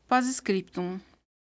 Pós-scriptum.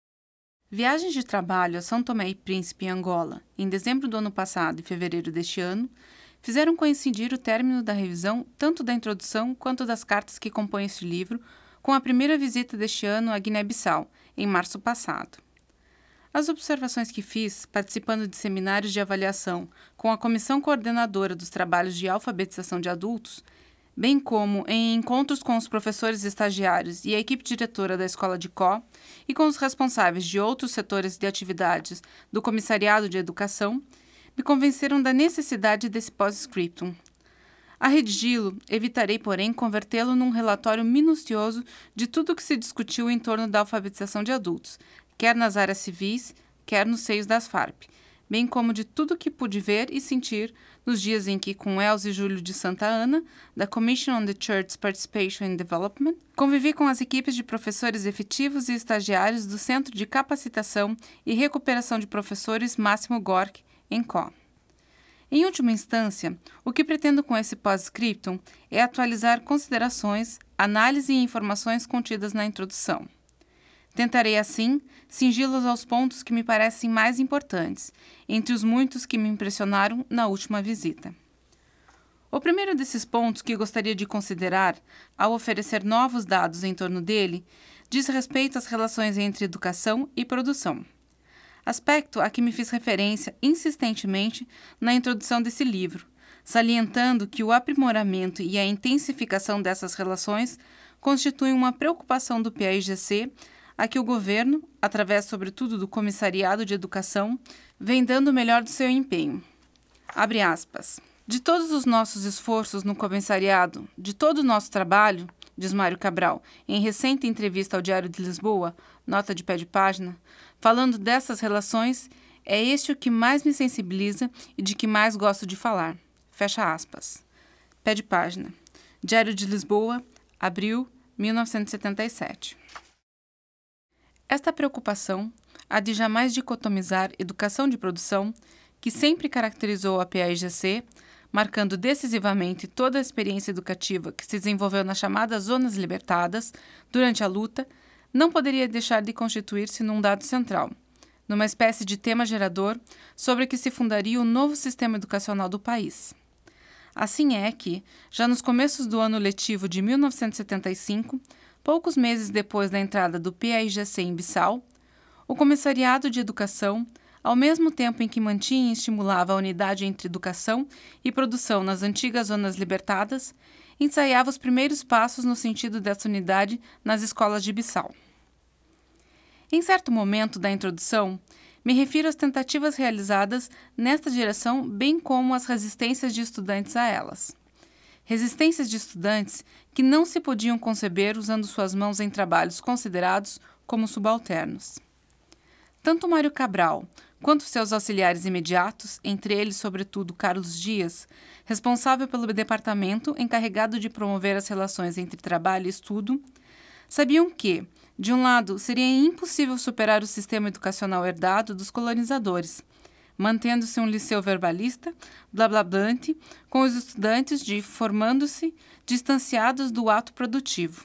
Viagens de trabalho a São Tomé e Príncipe, em Angola, em dezembro do ano passado e fevereiro deste ano, fizeram coincidir o término da revisão tanto da introdução quanto das cartas que compõem este livro com a primeira visita deste ano à Guiné-Bissau, em março passado. As observações que fiz, participando de seminários de avaliação com a Comissão Coordenadora dos Trabalhos de Alfabetização de Adultos, bem como em encontros com os professores estagiários e a equipe diretora da Escola de Có e com os responsáveis de outros setores de atividades do Comissariado de Educação, me convenceram da necessidade desse pós-scriptum. A redigi-lo, evitarei, porém, convertê-lo num relatório minucioso de tudo o que se discutiu em torno da alfabetização de adultos, quer nas áreas civis, quer nos seios das Farp, bem como de tudo o que pude ver e sentir nos dias em que, com Elza e Júlio de Santa Ana, da Commission on the Church's Participation in Development, convivi com as equipes de professores efetivos e estagiários do Centro de Capacitação e Recuperação de Professores Máximo Gork, em Có. Em última instância, o que pretendo com esse pós-scriptum é atualizar considerações, análise e informações contidas na introdução. Tentarei, assim, cingi-los aos pontos que me parecem mais importantes, entre os muitos que me impressionaram na última visita. O primeiro desses pontos que gostaria de considerar, ao oferecer novos dados em torno dele, diz respeito às relações entre educação e produção. Aspecto a que me fiz referência insistentemente na introdução desse livro, salientando que o aprimoramento e a intensificação dessas relações constituem uma preocupação do PAIGC, a que o governo, através sobretudo do Comissariado de Educação, vem dando o melhor do seu empenho. Abre aspas. De todos os nossos esforços no comissariado, de todo o nosso trabalho, diz Mário Cabral, em recente entrevista ao Diário de Lisboa, nota de pé de página, falando dessas relações, é este o que mais me sensibiliza e de que mais gosto de falar. Fecha aspas. Pé de página. Diário de Lisboa, abril 1977. Esta preocupação, a de jamais dicotomizar educação de produção, que sempre caracterizou a PAIGC, marcando decisivamente toda a experiência educativa que se desenvolveu nas chamadas zonas libertadas durante a luta, não poderia deixar de constituir-se num dado central, numa espécie de tema gerador sobre o que se fundaria o novo sistema educacional do país. Assim é que, já nos começos do ano letivo de 1975, poucos meses depois da entrada do PAIGC em Bissau, o Comissariado de Educação, ao mesmo tempo em que mantinha e estimulava a unidade entre educação e produção nas antigas zonas libertadas, ensaiava os primeiros passos no sentido dessa unidade nas escolas de Bissau. Em certo momento da introdução, me refiro às tentativas realizadas nesta direção, bem como às resistências de estudantes a elas. Resistências de estudantes que não se podiam conceber usando suas mãos em trabalhos considerados como subalternos. Tanto Mário Cabral quanto seus auxiliares imediatos, entre eles, sobretudo, Carlos Dias, responsável pelo departamento encarregado de promover as relações entre trabalho e estudo, sabiam que, de um lado, seria impossível superar o sistema educacional herdado dos colonizadores, mantendo-se um liceu verbalista, blablablante, com os estudantes formando-se distanciados do ato produtivo.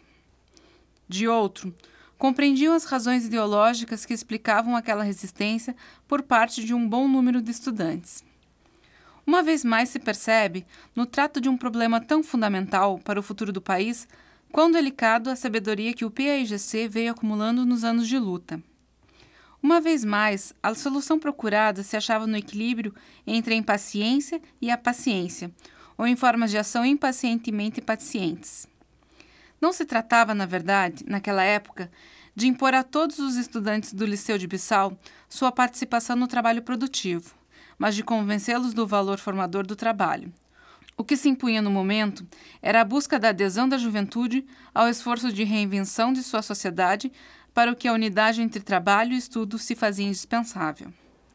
De outro, compreendiam as razões ideológicas que explicavam aquela resistência por parte de um bom número de estudantes. Uma vez mais se percebe, no trato de um problema tão fundamental para o futuro do país, quão delicado a sabedoria que o PAIGC veio acumulando nos anos de luta. Uma vez mais, a solução procurada se achava no equilíbrio entre a impaciência e a paciência, ou em formas de ação impacientemente pacientes. Não se tratava, na verdade, naquela época, de impor a todos os estudantes do Liceu de Bissau sua participação no trabalho produtivo, mas de convencê-los do valor formador do trabalho. O que se impunha no momento era a busca da adesão da juventude ao esforço de reinvenção de sua sociedade para o que a unidade entre trabalho e estudo se fazia indispensável.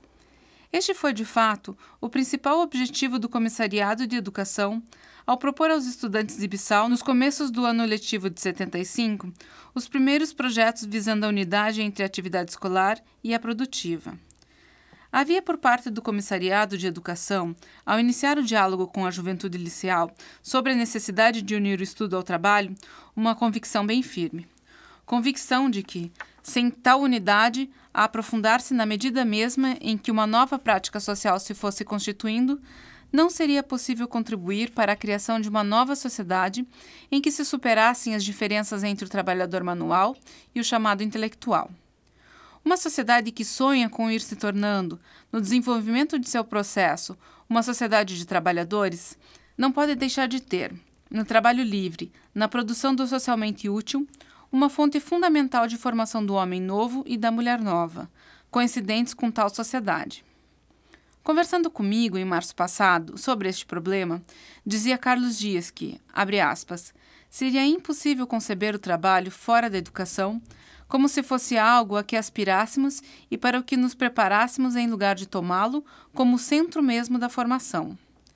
Este foi, de fato, o principal objetivo do Comissariado de Educação ao propor aos estudantes de Bissau, nos começos do ano letivo de 75, os primeiros projetos visando a unidade entre a atividade escolar e a produtiva. Havia por parte do Comissariado de Educação, ao iniciar o diálogo com a juventude liceal sobre a necessidade de unir o estudo ao trabalho, uma convicção bem firme. Convicção de que, sem tal unidade a aprofundar-se na medida mesma em que uma nova prática social se fosse constituindo, não seria possível contribuir para a criação de uma nova sociedade em que se superassem as diferenças entre o trabalhador manual e o chamado intelectual. Uma sociedade que sonha com ir se tornando, no desenvolvimento de seu processo, uma sociedade de trabalhadores, não pode deixar de ter, no trabalho livre, na produção do socialmente útil, uma fonte fundamental de formação do homem novo e da mulher nova, coincidentes com tal sociedade. Conversando comigo em março passado sobre este problema, dizia Carlos Dias que, abre aspas, seria impossível conceber o trabalho fora da educação como se fosse algo a que aspirássemos e para o que nos preparássemos em lugar de tomá-lo como o centro mesmo da formação.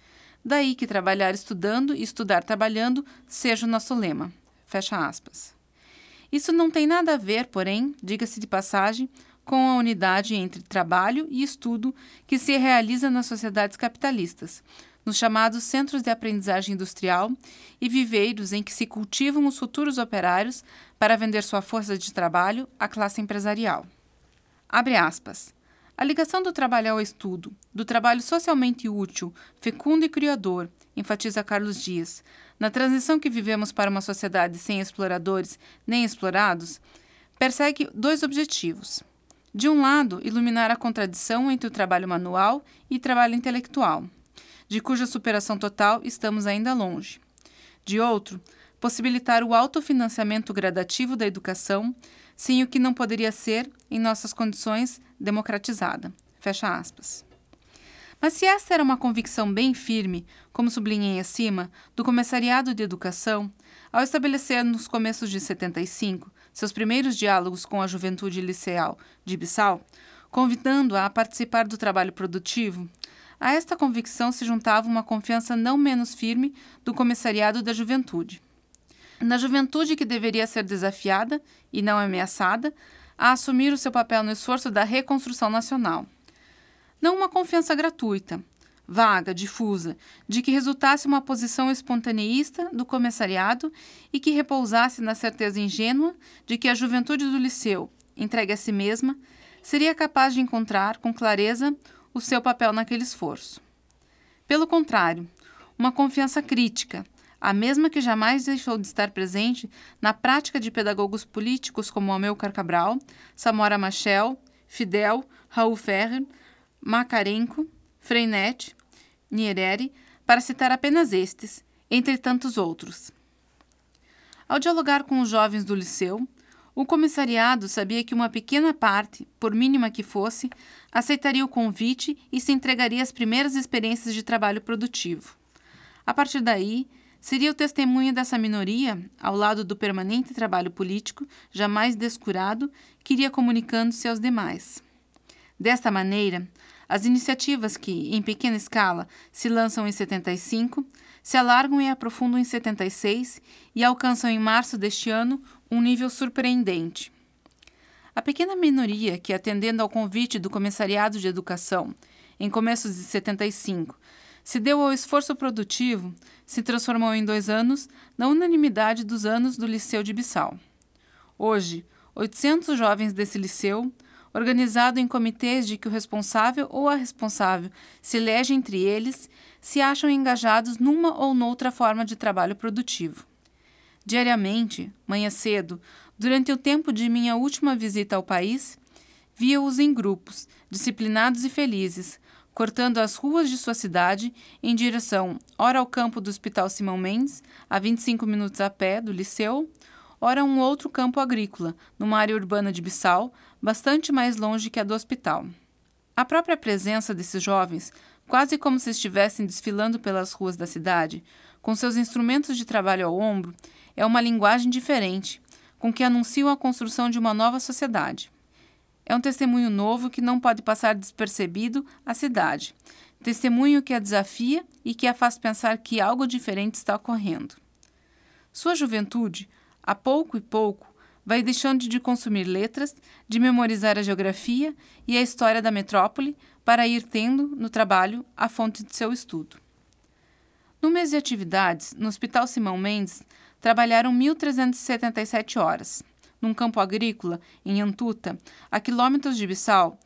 Daí que trabalhar estudando e estudar trabalhando seja o nosso lema. Fecha aspas. Isso não tem nada a ver, porém, diga-se de passagem, com a unidade entre trabalho e estudo que se realiza nas sociedades capitalistas, nos chamados centros de aprendizagem industrial e viveiros em que se cultivam os futuros operários para vender sua força de trabalho à classe empresarial. Abre aspas. A ligação do trabalho ao estudo, do trabalho socialmente útil, fecundo e criador, enfatiza Carlos Dias, na transição que vivemos para uma sociedade sem exploradores nem explorados, persegue dois objetivos. De um lado, iluminar a contradição entre o trabalho manual e trabalho intelectual, de cuja superação total estamos ainda longe. De outro, possibilitar o autofinanciamento gradativo da educação, sem o que não poderia ser, em nossas condições, democratizada. Fecha aspas. Mas se essa era uma convicção bem firme, como sublinhei acima, do Comissariado de Educação, ao estabelecer nos começos de 75 seus primeiros diálogos com a juventude liceal de Bissau, convidando-a a participar do trabalho produtivo, a esta convicção se juntava uma confiança não menos firme do Comissariado da Juventude. Na juventude que deveria ser desafiada, e não ameaçada, a assumir o seu papel no esforço da reconstrução nacional. Não uma confiança gratuita, vaga, difusa, de que resultasse uma posição espontaneísta do comissariado e que repousasse na certeza ingênua de que a juventude do liceu, entregue a si mesma, seria capaz de encontrar com clareza o seu papel naquele esforço. Pelo contrário, uma confiança crítica, a mesma que jamais deixou de estar presente na prática de pedagogos políticos como Amilcar Cabral, Samora Machel, Fidel, Raul Ferrer, Makarenko, Freinet, Nyerere, para citar apenas estes, entre tantos outros. Ao dialogar com os jovens do liceu, o comissariado sabia que uma pequena parte, por mínima que fosse, aceitaria o convite e se entregaria às primeiras experiências de trabalho produtivo. A partir daí, seria o testemunho dessa minoria, ao lado do permanente trabalho político, jamais descurado, que iria comunicando-se aos demais. Desta maneira, as iniciativas que, em pequena escala, se lançam em 75, se alargam e aprofundam em 76 e alcançam em março deste ano um nível surpreendente. A pequena minoria que, atendendo ao convite do Comissariado de Educação, em começos de 75, se deu ao esforço produtivo, se transformou em 2 anos na unanimidade dos anos do Liceu de Bissau. Hoje, 800 jovens desse liceu, organizado em comitês de que o responsável ou a responsável se elege entre eles, se acham engajados numa ou noutra forma de trabalho produtivo. Diariamente, manhã cedo, durante o tempo de minha última visita ao país, via-os em grupos, disciplinados e felizes, cortando as ruas de sua cidade em direção ora ao campo do Hospital Simão Mendes, a 25 minutos a pé do liceu, ora a um outro campo agrícola, numa área urbana de Bissau, bastante mais longe que a do hospital. A própria presença desses jovens, quase como se estivessem desfilando pelas ruas da cidade, com seus instrumentos de trabalho ao ombro, é uma linguagem diferente, com que anunciam a construção de uma nova sociedade. É um testemunho novo que não pode passar despercebido à cidade, testemunho que a desafia e que a faz pensar que algo diferente está ocorrendo. Sua juventude, a pouco e pouco, vai deixando de consumir letras, de memorizar a geografia e a história da metrópole para ir tendo, no trabalho, a fonte de seu estudo. No mês de atividades, no Hospital Simão Mendes, trabalharam 1.377 horas, num campo agrícola, em Antuta, a quilômetros de Bissau,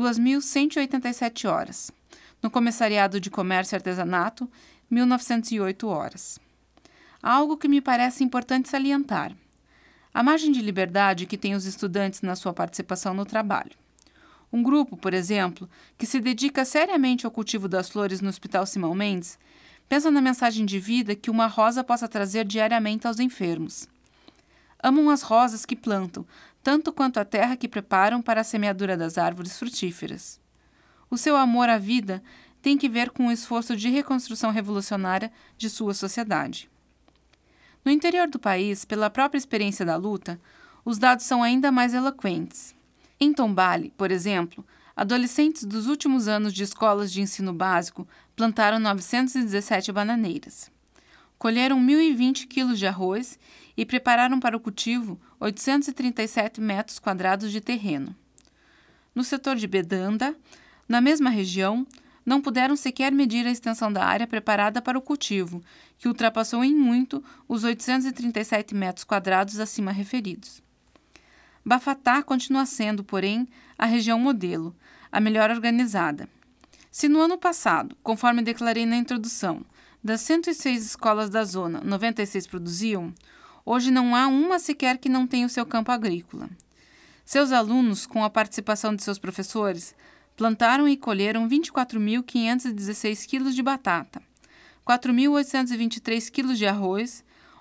2.187 horas. No Comissariado de Comércio e Artesanato, 1.908 horas. Há algo que me parece importante salientar: a margem de liberdade que têm os estudantes na sua participação no trabalho. Um grupo, por exemplo, que se dedica seriamente ao cultivo das flores no Hospital Simão Mendes, pensa na mensagem de vida que uma rosa possa trazer diariamente aos enfermos. Amam as rosas que plantam, tanto quanto a terra que preparam para a semeadura das árvores frutíferas. O seu amor à vida tem que ver com o esforço de reconstrução revolucionária de sua sociedade. No interior do país, pela própria experiência da luta, os dados são ainda mais eloquentes. Em Tombale, por exemplo, adolescentes dos últimos anos de escolas de ensino básico plantaram 917 bananeiras. Colheram 1.020 quilos de arroz e prepararam para o cultivo 837 metros quadrados de terreno. No setor de Bedanda, na mesma região, não puderam sequer medir a extensão da área preparada para o cultivo, que ultrapassou em muito os 837 metros quadrados acima referidos. Bafatá continua sendo, porém, a região modelo, a melhor organizada. Se no ano passado, conforme declarei na introdução, das 106 escolas da zona, 96 produziam, hoje não há uma sequer que não tenha o seu campo agrícola. Seus alunos, com a participação de seus professores, plantaram e colheram 24.516 quilos de batata, 4.823 quilos de arroz,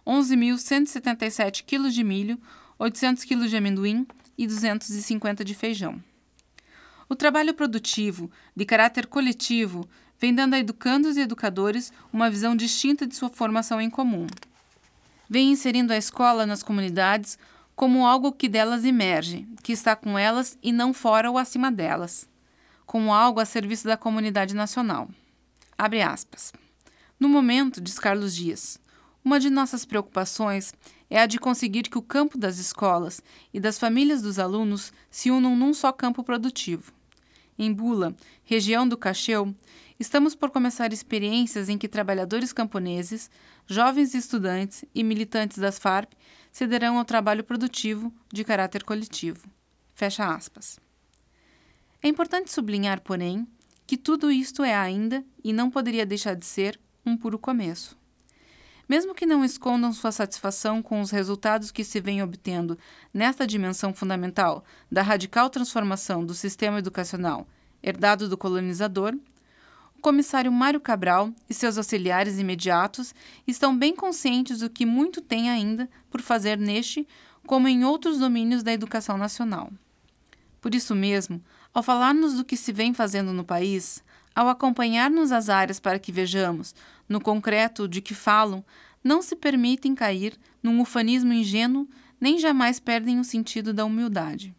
11.177 quilos de milho, 800 quilos de amendoim e 250 de feijão. O trabalho produtivo, de caráter coletivo, vem dando a educandos e educadores uma visão distinta de sua formação em comum. Vem inserindo a escola nas comunidades como algo que delas emerge, que está com elas e não fora ou acima delas, como algo a serviço da comunidade nacional. Abre aspas. No momento, diz Carlos Dias, uma de nossas preocupações é a de conseguir que o campo das escolas e das famílias dos alunos se unam num só campo produtivo. Em Bula, região do Cacheu, estamos por começar experiências em que trabalhadores camponeses, jovens estudantes e militantes das Farp cederão ao trabalho produtivo de caráter coletivo. Fecha aspas. É importante sublinhar, porém, que tudo isto é ainda, e não poderia deixar de ser, um puro começo. Mesmo que não escondam sua satisfação com os resultados que se vêm obtendo nesta dimensão fundamental da radical transformação do sistema educacional herdado do colonizador, o comissário Mário Cabral e seus auxiliares imediatos estão bem conscientes do que muito tem ainda por fazer neste, como em outros domínios da educação nacional. Por isso mesmo, ao falarmos do que se vem fazendo no país, ao acompanhar-nos as áreas para que vejamos, no concreto, de que falam, não se permitem cair num ufanismo ingênuo, nem jamais perdem o sentido da humildade.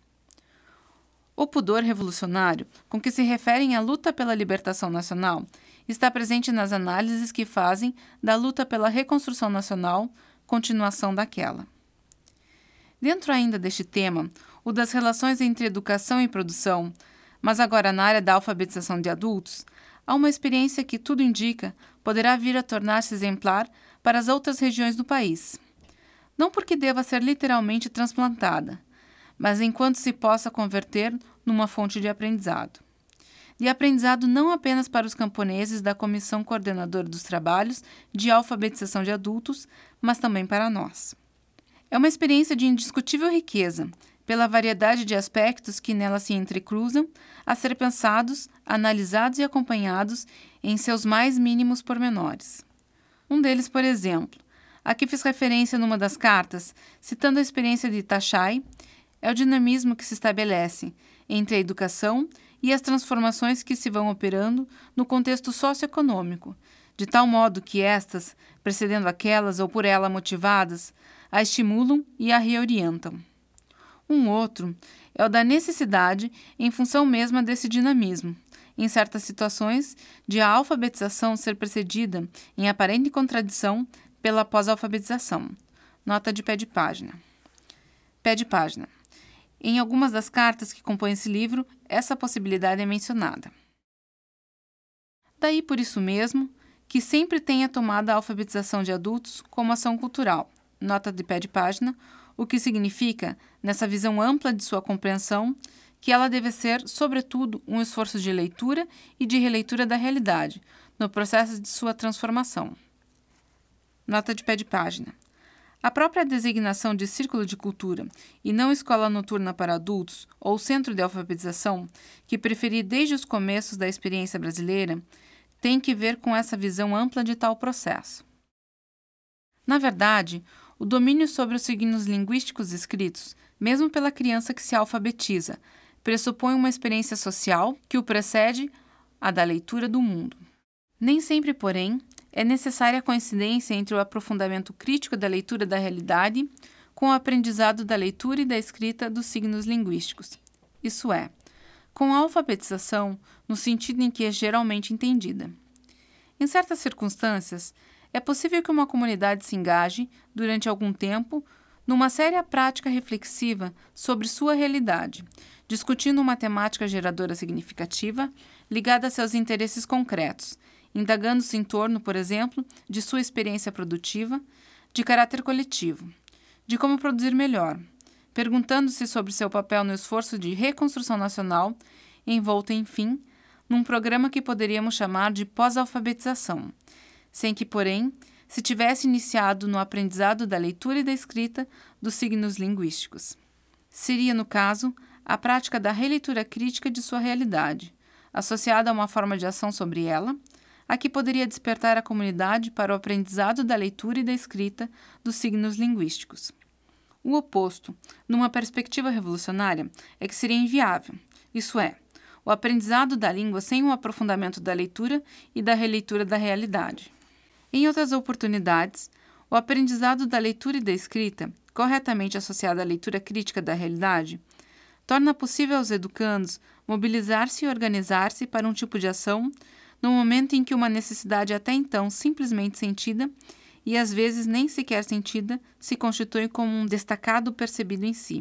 O pudor revolucionário, com que se referem à luta pela libertação nacional, está presente nas análises que fazem da luta pela reconstrução nacional, continuação daquela. Dentro ainda deste tema, o das relações entre educação e produção, mas agora na área da alfabetização de adultos, há uma experiência que, tudo indica, poderá vir a tornar-se exemplar para as outras regiões do país. Não porque deva ser literalmente transplantada, mas enquanto se possa converter numa fonte de aprendizado. De aprendizado não apenas para os camponeses da Comissão Coordenadora dos Trabalhos de Alfabetização de Adultos, mas também para nós. É uma experiência de indiscutível riqueza, pela variedade de aspectos que nela se entrecruzam, a ser pensados, analisados e acompanhados em seus mais mínimos pormenores. Um deles, por exemplo, a que fiz referência numa das cartas, citando a experiência de Itachai, é o dinamismo que se estabelece entre a educação e as transformações que se vão operando no contexto socioeconômico, de tal modo que estas, precedendo aquelas ou por ela motivadas, a estimulam e a reorientam. Um outro é o da necessidade, em função mesma desse dinamismo, em certas situações, de a alfabetização ser precedida, em aparente contradição, pela pós-alfabetização. Nota de pé de página. Pé de página. Em algumas das cartas que compõem esse livro, essa possibilidade é mencionada. Daí, por isso mesmo, que sempre tenha tomado a alfabetização de adultos como ação cultural, nota de pé de página, o que significa, nessa visão ampla de sua compreensão, que ela deve ser, sobretudo, um esforço de leitura e de releitura da realidade, no processo de sua transformação. Nota de pé de página. A própria designação de círculo de cultura e não escola noturna para adultos ou centro de alfabetização, que preferi desde os começos da experiência brasileira, tem que ver com essa visão ampla de tal processo. Na verdade, o domínio sobre os signos linguísticos escritos, mesmo pela criança que se alfabetiza, pressupõe uma experiência social que o precede a da leitura do mundo. Nem sempre, porém, é necessária a coincidência entre o aprofundamento crítico da leitura da realidade com o aprendizado da leitura e da escrita dos signos linguísticos, isso é, com a alfabetização no sentido em que é geralmente entendida. Em certas circunstâncias, é possível que uma comunidade se engaje, durante algum tempo, numa séria prática reflexiva sobre sua realidade, discutindo uma temática geradora significativa ligada a seus interesses concretos, indagando-se em torno, por exemplo, de sua experiência produtiva, de caráter coletivo, de como produzir melhor, perguntando-se sobre seu papel no esforço de reconstrução nacional, envolto, enfim, num programa que poderíamos chamar de pós-alfabetização, sem que, porém, se tivesse iniciado no aprendizado da leitura e da escrita dos signos linguísticos. Seria, no caso, a prática da releitura crítica de sua realidade, associada a uma forma de ação sobre ela, a que poderia despertar a comunidade para o aprendizado da leitura e da escrita dos signos linguísticos. O oposto, numa perspectiva revolucionária, é que seria inviável, isso é, o aprendizado da língua sem um aprofundamento da leitura e da releitura da realidade. Em outras oportunidades, o aprendizado da leitura e da escrita, corretamente associado à leitura crítica da realidade, torna possível aos educandos mobilizar-se e organizar-se para um tipo de ação no momento em que uma necessidade até então simplesmente sentida, e às vezes nem sequer sentida, se constitui como um destacado percebido em si.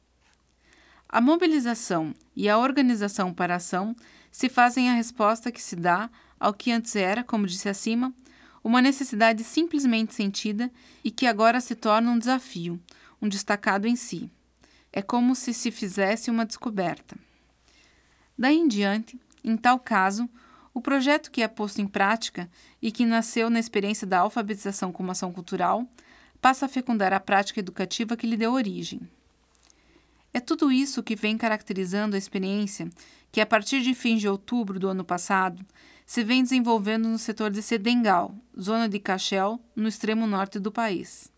A mobilização e a organização para a ação se fazem a resposta que se dá ao que antes era, como disse acima, uma necessidade simplesmente sentida e que agora se torna um desafio, um destacado em si. É como se se fizesse uma descoberta. Daí em diante, em tal caso, o projeto que é posto em prática e que nasceu na experiência da alfabetização como ação cultural passa a fecundar a prática educativa que lhe deu origem. É tudo isso que vem caracterizando a experiência que, a partir de fins de outubro do ano passado, se vem desenvolvendo no setor de Sedengal, zona de Cachel, no extremo norte do país.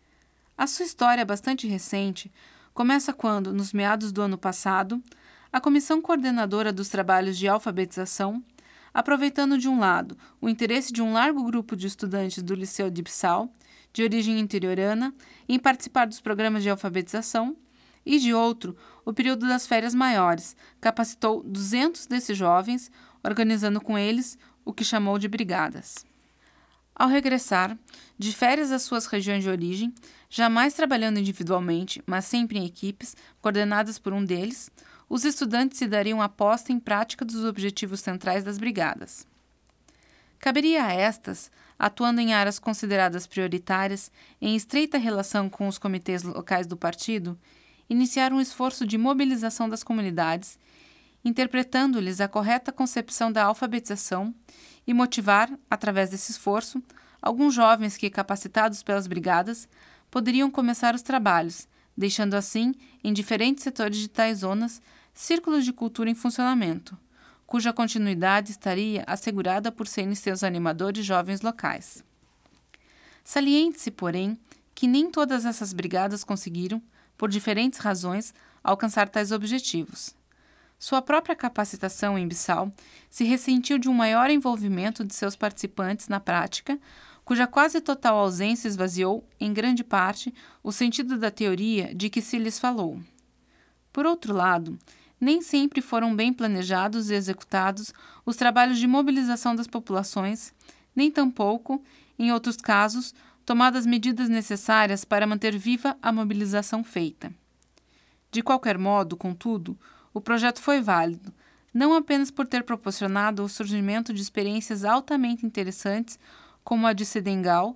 A sua história bastante recente começa quando, nos meados do ano passado, a Comissão Coordenadora dos Trabalhos de Alfabetização, aproveitando de um lado o interesse de um largo grupo de estudantes do Liceu de Ipsal, de origem interiorana, em participar dos programas de alfabetização, e de outro, o período das férias maiores, capacitou 200 desses jovens, organizando com eles o que chamou de brigadas. Ao regressar, de férias às suas regiões de origem, jamais trabalhando individualmente, mas sempre em equipes, coordenadas por um deles, os estudantes se dariam a posta em prática dos objetivos centrais das brigadas. Caberia a estas, atuando em áreas consideradas prioritárias, em estreita relação com os comitês locais do partido, iniciar um esforço de mobilização das comunidades, interpretando-lhes a correta concepção da alfabetização e motivar, através desse esforço, alguns jovens que, capacitados pelas brigadas, poderiam começar os trabalhos, deixando assim, em diferentes setores de tais zonas, círculos de cultura em funcionamento, cuja continuidade estaria assegurada por serem seus animadores jovens locais. Saliente-se, porém, que nem todas essas brigadas conseguiram, por diferentes razões, alcançar tais objetivos. Sua própria capacitação em Bissau se ressentiu de um maior envolvimento de seus participantes na prática, cuja quase total ausência esvaziou, em grande parte, o sentido da teoria de que se lhes falou. Por outro lado, nem sempre foram bem planejados e executados os trabalhos de mobilização das populações, nem tampouco, em outros casos, tomadas medidas necessárias para manter viva a mobilização feita. De qualquer modo, contudo, o projeto foi válido, não apenas por ter proporcionado o surgimento de experiências altamente interessantes, como a de Sedengal,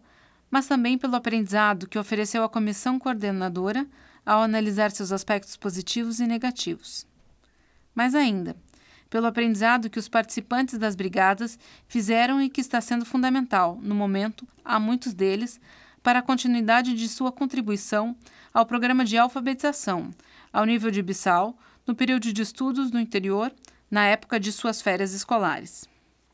mas também pelo aprendizado que ofereceu a comissão coordenadora ao analisar seus aspectos positivos e negativos. Mais ainda, pelo aprendizado que os participantes das brigadas fizeram e que está sendo fundamental, no momento, a muitos deles, para a continuidade de sua contribuição ao programa de alfabetização, ao nível de Bissau, no período de estudos no interior, na época de suas férias escolares.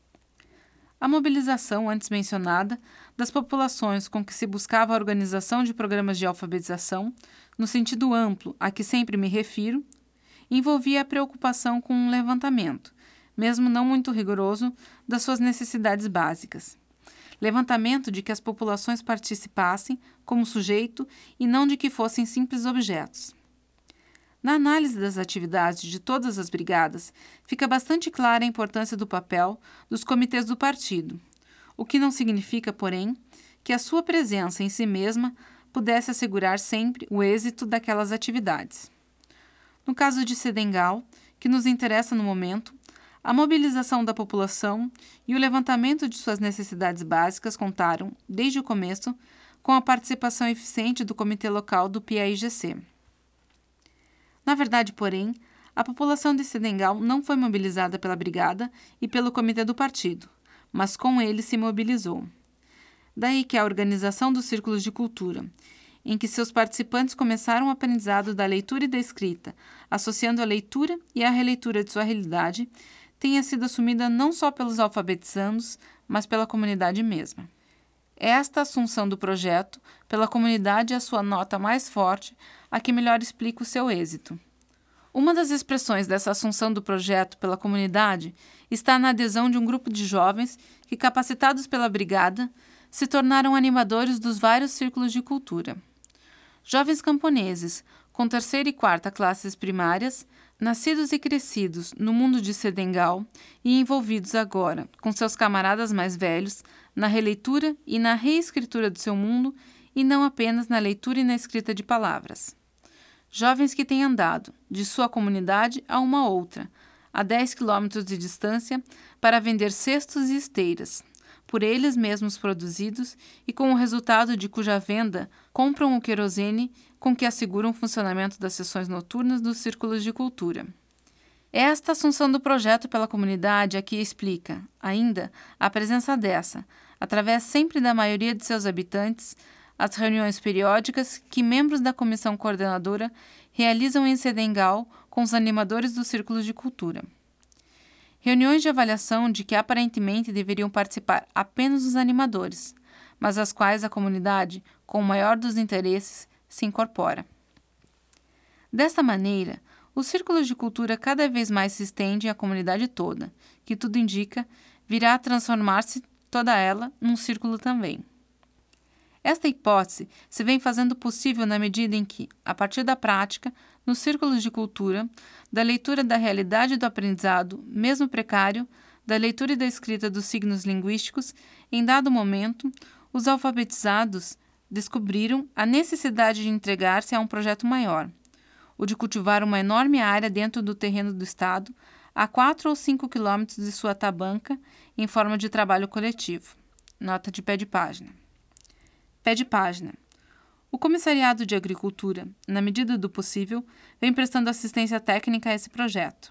A mobilização antes mencionada das populações com que se buscava a organização de programas de alfabetização, no sentido amplo a que sempre me refiro, envolvia a preocupação com um levantamento, mesmo não muito rigoroso, das suas necessidades básicas. Levantamento de que as populações participassem como sujeito e não de que fossem simples objetos. Na análise das atividades de todas as brigadas, fica bastante clara a importância do papel dos comitês do partido, o que não significa, porém, que a sua presença em si mesma pudesse assegurar sempre o êxito daquelas atividades. No caso de Senegal, que nos interessa no momento, a mobilização da população e o levantamento de suas necessidades básicas contaram, desde o começo, com a participação eficiente do comitê local do PAIGC. Na verdade, porém, a população de Senegal não foi mobilizada pela brigada e pelo comitê do partido, mas com ele se mobilizou. Daí que a organização dos círculos de cultura, em que seus participantes começaram o aprendizado da leitura e da escrita, associando a leitura e a releitura de sua realidade, tenha sido assumida não só pelos alfabetizandos, mas pela comunidade mesma. Esta assunção do projeto pela comunidade é a sua nota mais forte, a que melhor explica o seu êxito. Uma das expressões dessa assunção do projeto pela comunidade está na adesão de um grupo de jovens que, capacitados pela brigada, se tornaram animadores dos vários círculos de cultura. Jovens camponeses, com 3ª e 4ª classes primárias, nascidos e crescidos no mundo de Senegal e envolvidos agora, com seus camaradas mais velhos, na releitura e na reescritura do seu mundo e não apenas na leitura e na escrita de palavras. Jovens que têm andado, de sua comunidade a uma outra, a 10 quilômetros de distância, para vender cestos e esteiras, por eles mesmos produzidos e com o resultado de cuja venda compram o querosene com que asseguram o funcionamento das sessões noturnas dos círculos de cultura. É esta assunção do projeto pela comunidade a que explica, ainda, a presença dessa, através sempre da maioria de seus habitantes, as reuniões periódicas que membros da comissão coordenadora realizam em Senegal com os animadores dos círculos de cultura. Reuniões de avaliação de que aparentemente deveriam participar apenas os animadores, mas às quais a comunidade, com o maior dos interesses, se incorpora. Desta maneira, os círculos de cultura cada vez mais se estendem à comunidade toda, que tudo indica, virá a transformar-se toda ela num círculo também. Esta hipótese se vem fazendo possível na medida em que, a partir da prática, nos círculos de cultura, da leitura da realidade do aprendizado, mesmo precário, da leitura e da escrita dos signos linguísticos, em dado momento, os alfabetizados descobriram a necessidade de entregar-se a um projeto maior, o de cultivar uma enorme área dentro do terreno do Estado, a 4 ou 5 quilômetros de sua tabanca, em forma de trabalho coletivo. Nota de pé de página. Pé de página. O Comissariado de Agricultura, na medida do possível, vem prestando assistência técnica a esse projeto.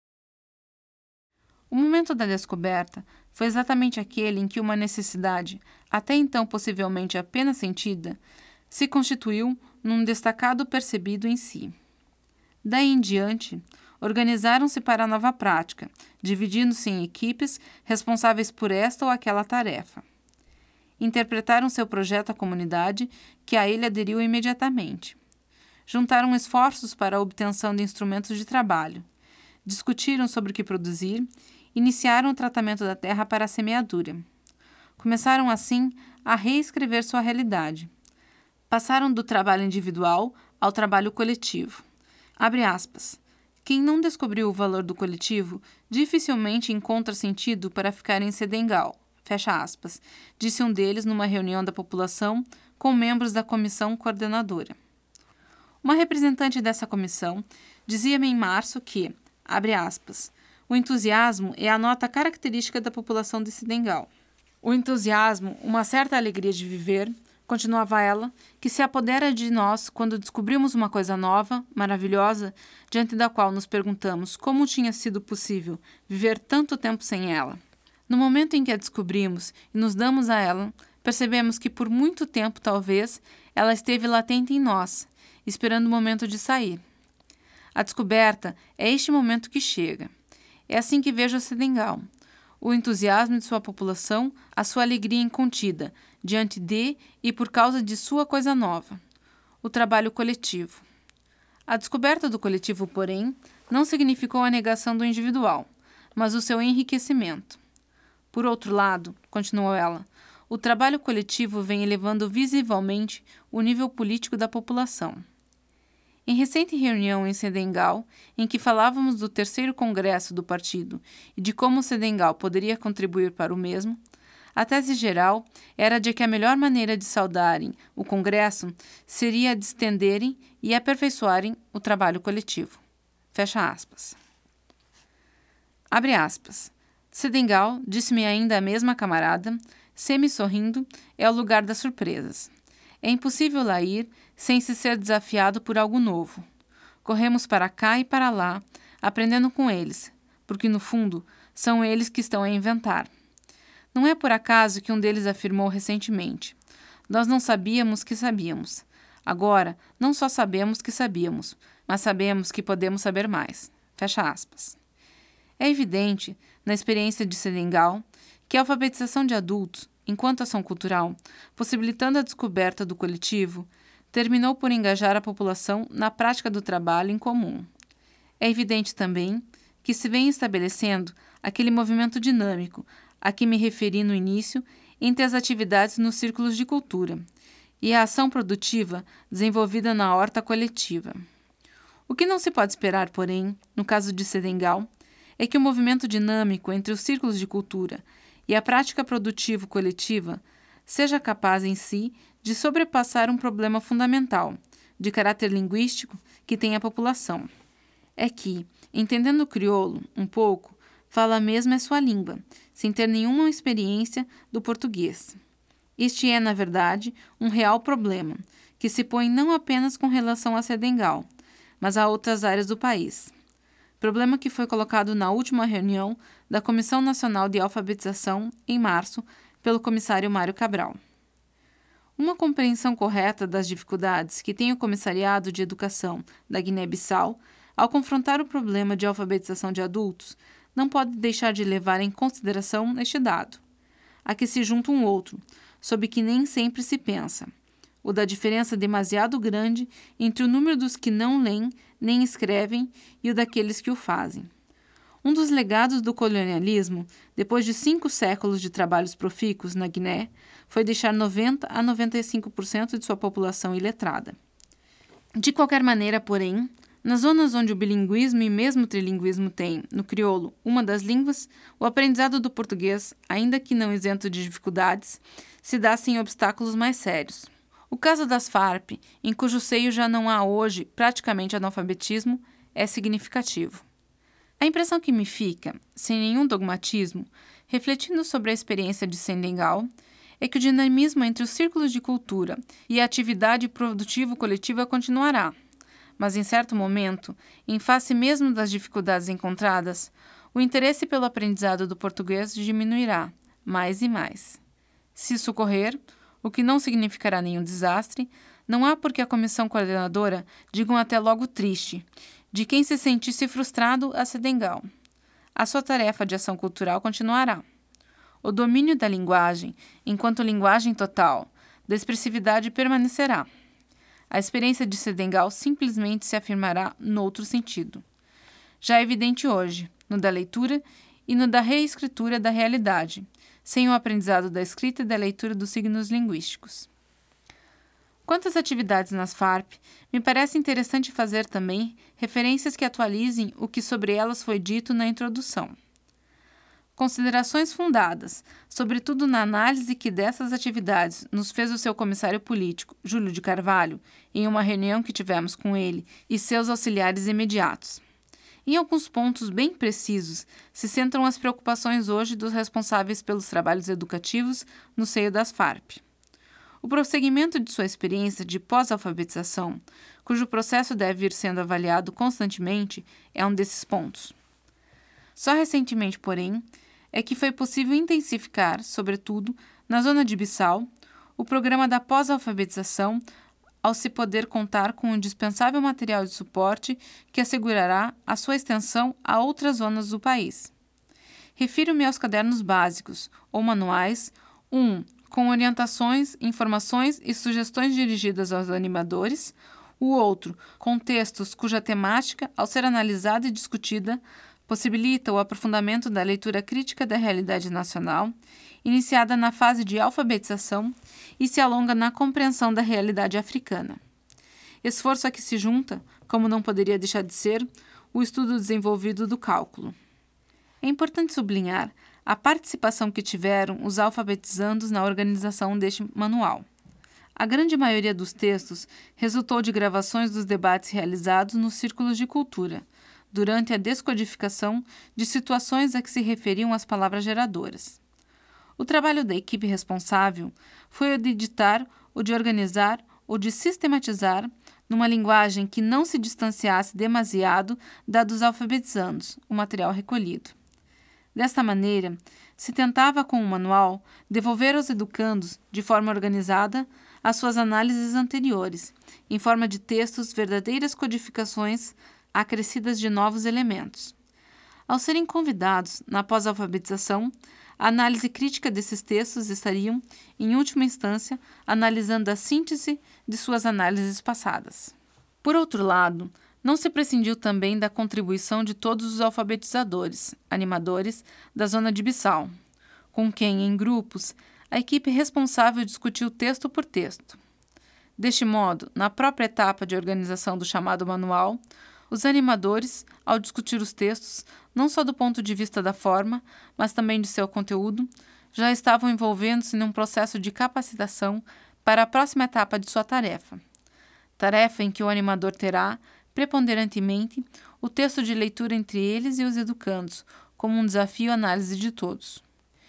O momento da descoberta foi exatamente aquele em que uma necessidade, até então possivelmente apenas sentida, se constituiu num destacado percebido em si. Daí em diante, organizaram-se para a nova prática, dividindo-se em equipes responsáveis por esta ou aquela tarefa. Interpretaram seu projeto à comunidade, que a ele aderiu imediatamente. Juntaram esforços para a obtenção de instrumentos de trabalho. Discutiram sobre o que produzir, iniciaram o tratamento da terra para a semeadura. Começaram, assim, a reescrever sua realidade. Passaram do trabalho individual ao trabalho coletivo. Abre aspas. Quem não descobriu o valor do coletivo dificilmente encontra sentido para ficar em Senegal. Fecha aspas, disse um deles numa reunião da população com membros da comissão coordenadora. Uma representante dessa comissão dizia-me em março que, abre aspas, o entusiasmo é a nota característica da população de Senegal. O entusiasmo, uma certa alegria de viver, continuava ela, que se apodera de nós quando descobrimos uma coisa nova, maravilhosa, diante da qual nos perguntamos como tinha sido possível viver tanto tempo sem ela. No momento em que a descobrimos e nos damos a ela, percebemos que por muito tempo, talvez, ela esteve latente em nós, esperando o momento de sair. A descoberta é este momento que chega. É assim que vejo a Senegal. O entusiasmo de sua população, a sua alegria incontida, diante de e por causa de sua coisa nova. O trabalho coletivo. A descoberta do coletivo, porém, não significou a negação do individual, mas o seu enriquecimento. Por outro lado, continuou ela, o trabalho coletivo vem elevando visivelmente o nível político da população. Em recente reunião em Senegal, em que falávamos do terceiro congresso do partido e de como Senegal poderia contribuir para o mesmo, a tese geral era de que a melhor maneira de saudarem o congresso seria a de estenderem e aperfeiçoarem o trabalho coletivo. Fecha aspas. Abre aspas. Senegal, disse-me ainda a mesma camarada, semi-sorrindo, é o lugar das surpresas. É impossível lá ir sem se ser desafiado por algo novo. Corremos para cá e para lá, aprendendo com eles, porque, no fundo, são eles que estão a inventar. Não é por acaso que um deles afirmou recentemente: nós não sabíamos que sabíamos. Agora, não só sabemos que sabíamos, mas sabemos que podemos saber mais. Fecha aspas. É evidente, na experiência de Senegal, que a alfabetização de adultos, enquanto ação cultural, possibilitando a descoberta do coletivo, terminou por engajar a população na prática do trabalho em comum. É evidente também que se vem estabelecendo aquele movimento dinâmico a que me referi no início entre as atividades nos círculos de cultura e a ação produtiva desenvolvida na horta coletiva. O que não se pode esperar, porém, no caso de Senegal, é que o movimento dinâmico entre os círculos de cultura e a prática produtiva coletiva seja capaz em si de sobrepassar um problema fundamental, de caráter linguístico, que tem a população. É que, entendendo o crioulo um pouco, fala mesmo a sua língua, sem ter nenhuma experiência do português. Este é, na verdade, um real problema, que se põe não apenas com relação a Senegal, mas a outras áreas do país. Problema que foi colocado na última reunião da Comissão Nacional de Alfabetização, em março, pelo comissário Mário Cabral. Uma compreensão correta das dificuldades que tem o Comissariado de Educação da Guiné-Bissau ao confrontar o problema de alfabetização de adultos não pode deixar de levar em consideração este dado. A que se junta um outro, sobre que nem sempre se pensa, o da diferença demasiado grande entre o número dos que não leem nem escrevem e o daqueles que o fazem. Um dos legados do colonialismo, depois de 5 séculos de trabalhos profícuos na Guiné, foi deixar 90 a 95% de sua população iletrada. De qualquer maneira, porém, nas zonas onde o bilinguismo e mesmo o trilinguismo têm, no crioulo, uma das línguas, o aprendizado do português, ainda que não isento de dificuldades, se dá sem obstáculos mais sérios. O caso das Farp, em cujo seio já não há hoje praticamente analfabetismo, é significativo. A impressão que me fica, sem nenhum dogmatismo, refletindo sobre a experiência de Senegal, é que o dinamismo entre os círculos de cultura e a atividade produtivo-coletiva continuará, mas em certo momento, em face mesmo das dificuldades encontradas, o interesse pelo aprendizado do português diminuirá, mais e mais. Se isso ocorrer, o que não significará nenhum desastre, não há por que a comissão coordenadora diga um até logo triste, de quem se sentisse frustrado a Senegal. A sua tarefa de ação cultural continuará. O domínio da linguagem, enquanto linguagem total, da expressividade permanecerá. A experiência de Senegal simplesmente se afirmará noutro sentido. Já é evidente hoje, no da leitura e no da reescritura da realidade, sem o aprendizado da escrita e da leitura dos signos linguísticos. Quanto às atividades nas Farp, me parece interessante fazer também referências que atualizem o que sobre elas foi dito na introdução. Considerações fundadas, sobretudo na análise que dessas atividades nos fez o seu comissário político, Júlio de Carvalho, em uma reunião que tivemos com ele e seus auxiliares imediatos. Em alguns pontos bem precisos se centram as preocupações hoje dos responsáveis pelos trabalhos educativos no seio das Farp. O prosseguimento de sua experiência de pós-alfabetização, cujo processo deve ir sendo avaliado constantemente, é um desses pontos. Só recentemente, porém, é que foi possível intensificar, sobretudo, na zona de Bissau, o programa da pós-alfabetização, ao se poder contar com um indispensável material de suporte que assegurará a sua extensão a outras zonas do país. Refiro-me aos cadernos básicos, ou manuais, com orientações, informações e sugestões dirigidas aos animadores, o outro, com textos cuja temática, ao ser analisada e discutida, possibilita o aprofundamento da leitura crítica da realidade nacional, iniciada na fase de alfabetização e se alonga na compreensão da realidade africana. Esforço a que se junta, como não poderia deixar de ser, o estudo desenvolvido do cálculo. É importante sublinhar a participação que tiveram os alfabetizandos na organização deste manual. A grande maioria dos textos resultou de gravações dos debates realizados nos círculos de cultura, durante a descodificação de situações a que se referiam as palavras geradoras. O trabalho da equipe responsável foi o de editar, o de organizar, o de sistematizar, numa linguagem que não se distanciasse demasiado da dos alfabetizandos, o material recolhido. Desta maneira, se tentava com o manual devolver aos educandos, de forma organizada, as suas análises anteriores, em forma de textos verdadeiras codificações acrescidas de novos elementos. Ao serem convidados, na pós-alfabetização, a análise crítica desses textos estariam, em última instância, analisando a síntese de suas análises passadas. Por outro lado, não se prescindiu também da contribuição de todos os alfabetizadores, animadores, da zona de Bissau, com quem, em grupos, a equipe responsável discutiu texto por texto. Deste modo, na própria etapa de organização do chamado manual, os animadores, ao discutir os textos, não só do ponto de vista da forma, mas também de seu conteúdo, já estavam envolvendo-se num processo de capacitação para a próxima etapa de sua tarefa. Tarefa em que o animador terá, preponderantemente, o texto de leitura entre eles e os educandos, como um desafio à análise de todos.